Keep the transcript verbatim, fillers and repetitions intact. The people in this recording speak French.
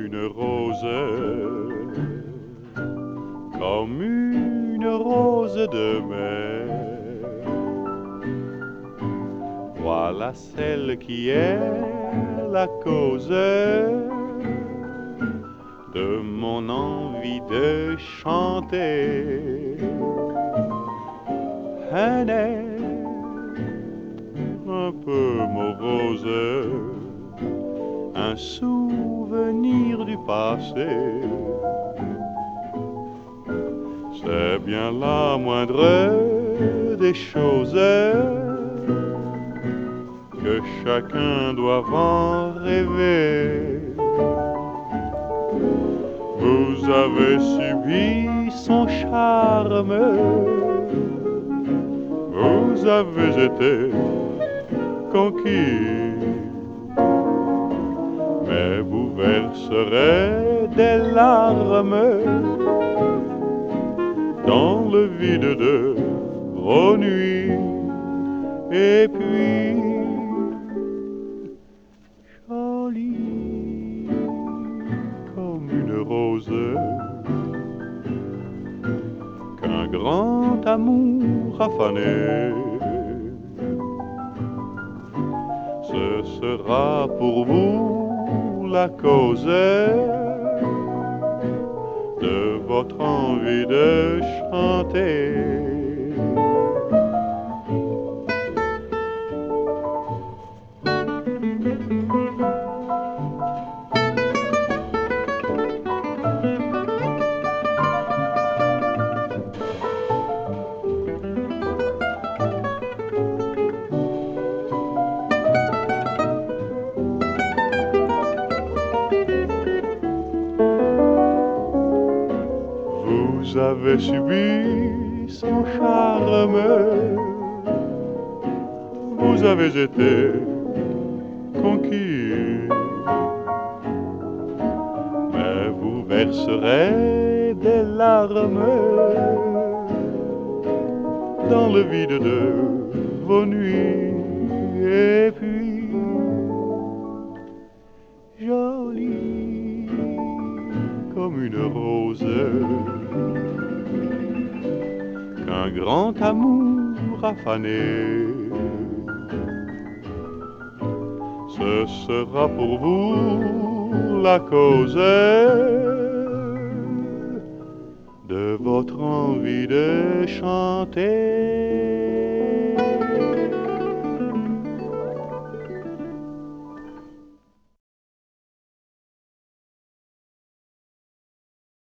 une rose, comme une rose de mer. Voilà celle qui est la cause de mon envie de chanter un air un peu morose, un souvenir du passé. C'est bien la moindre des choses que chacun doit en rêver. Vous avez subi son charme, vous avez été conquis, mais vous verserez des larmes dans le vide de vos nuits. Et puis, jolie comme une rose, qu'un grand amour a fané, ce sera pour vous la cause de votre envie de chanter. Vous avez subi son charme, vous avez été conquis, mais vous verserez des larmes dans le vide de vos nuits. Et puis, jolie comme une rose, qu'un grand amour a fané, ce sera pour vous la cause de votre envie de chanter.